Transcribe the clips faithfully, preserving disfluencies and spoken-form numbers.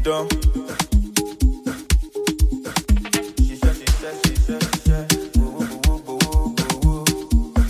dán. Ṣiṣẹ́ ṣiṣẹ́ ṣiṣẹ́ ṣiṣẹ́ gbowó gbowó gbowó gbowó.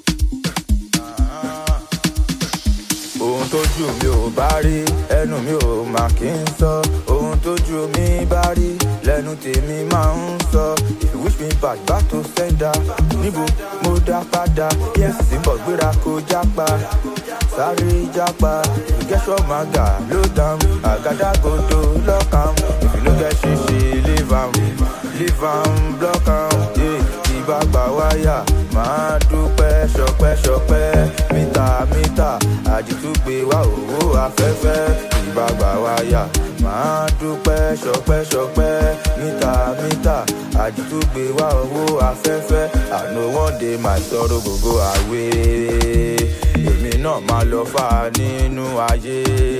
Ohun tójú mi ò bá rí ẹnu mi ò mà kí n sọ. Ohun tójú mi bá rí lẹ́nu tèmi máa ń sọ. If you wish me back back to sender. Níbo mo dá padà bí ẹ̀sìn sí bọ̀ gbéra kó jápa. Sáré jápa ìgẹ́sọ̀ máa gà ló dàm. Àgádágodo lọ́kàn. If you no get ṣíṣe leave am leave am block am. Ìbá gbà wáyà máa dúpẹ́ ṣọpẹ́ ṣọpẹ́. Mítà mítà àdìtúgbé wá owó afẹ́fẹ́. Ìbá gbà wáyà máa dúpẹ́ ṣọpẹ́ ṣọpẹ́. Mítà mítà àdìtúgbé wá owó afẹ́fẹ́. I know one day my sorrow go go away. Èmi náà máa lọ fà nínú ayé.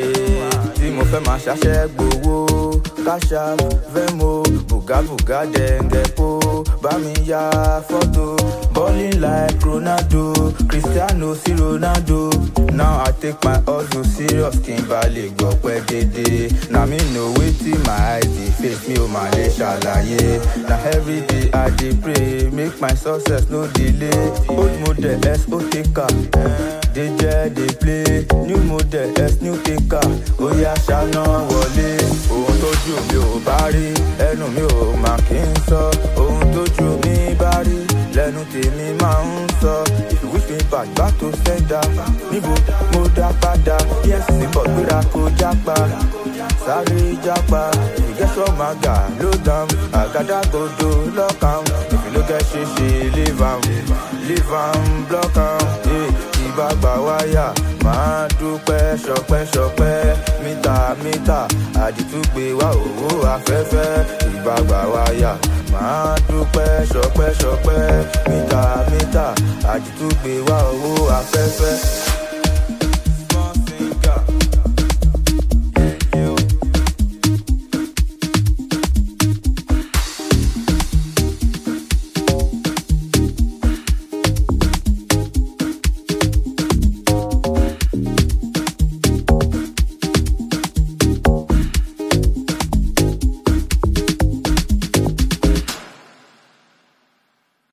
Tí mo fẹ́ máa ṣaṣẹ́ gbowó. Káṣá Venmo bùgá-bùgá dẹ̀ǹgẹ̀pó. Bá mi ya fọ́tò. Balling like Ronaldo. Cristiano sí Ronaldo. Now I take my hustle serious kí n bá lè gbọ́ pẹ́ dédé. Na me know wetin my eyes dey face mi ò mà lè ṣàlàyé. Na everyday I dey pray make my success no delay. Old model S O T K dey jẹ́ dey play. New model S new taker óyá ṣáná wọlé. Ohun tójú mi ò bá rí ẹnu mi ò mà kí n sọ. Ohun tójú mi bá rí lẹ́nu tèmi máa ń sọ. If you wish me back back to sender. Níbo mo dá padà bí ẹ̀sìn sí bọ̀ gbéra kó jápa. Sáré jápa ìgẹ́sọ̀ máa gà ló dàm. Àgádágodo lọ́kàn. If you no get ṣíṣe leave am leave am block am. Ìbá gbà wáyà máa dúpẹ́ ṣọpẹ́ ṣọpẹ́. Mítà mítà àdìtúgbé wá owó afẹ́fẹ́. Ìbá gbà wáyà máa dúpẹ́ ṣọpẹ́ ṣọpẹ́. Mítà mítà àdìtúgbé wá owó afẹ́fẹ́.